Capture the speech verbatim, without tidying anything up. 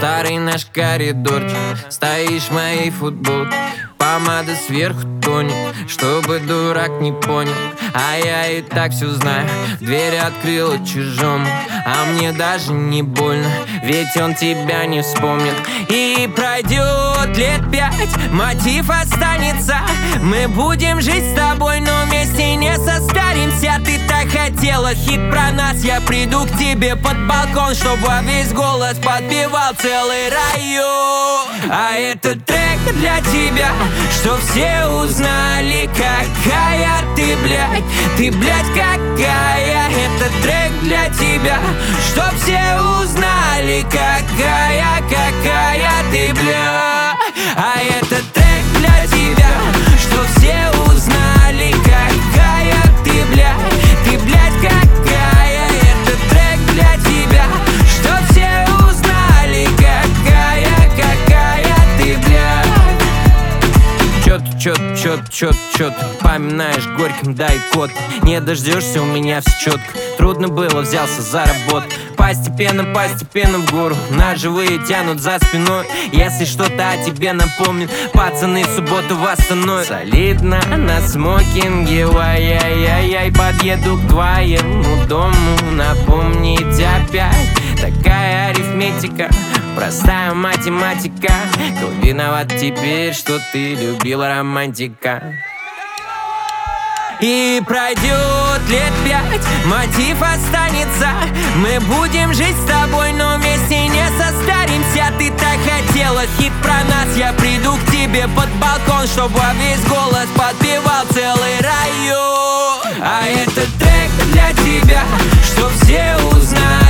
Старый наш коридорчик, стоишь в моей футболке. Помада сверху тонет, чтобы дурак не понял. А я и так все знаю, дверь открыла чужому. А мне даже не больно, ведь он тебя не вспомнит. И пройдет лет пять, мотив останется. Мы будем жить с тобой, но вместе не состаримся. Ты так хотела хит про нас, я приду к тебе под балкон, чтобы во весь голос подпевал целый район. А этот трек для тебя, что все узнали, какая ты, блядь. Ты, блядь, какая. Этот трек для тебя, чтоб все узнали, какая, какая ты, блядь. А этот трек для тебя, чтоб все узнали, какая ты, блядь. Ты, блядь, какая. Этот трек для тебя, чтоб все узнали, какая, какая ты, блядь. Чё-то, чё-то, чё-то, чё-то, чё-то поминаешь горьким, дай код. Не дождешься, у меня все четко. Трудно было, взялся за работу. Постепенно, постепенно в гору. Ножевые тянут за спиной. Если что-то о тебе напомнит, пацаны в субботу восстановят. Солидно на смокинге, ай-яй-яй-яй. Подъеду к твоему дому, напомнить опять. Такая арифметика, простая математика. Кто виноват теперь, что ты любила романтика? И пройдет лет пять, мотив останется. Мы будем жить с тобой, но вместе не состаримся. Ты так хотела хит про нас, я приду к тебе под балкон, чтобы во весь голос подпевал целый район. А этот трек для тебя, чтоб все узнали,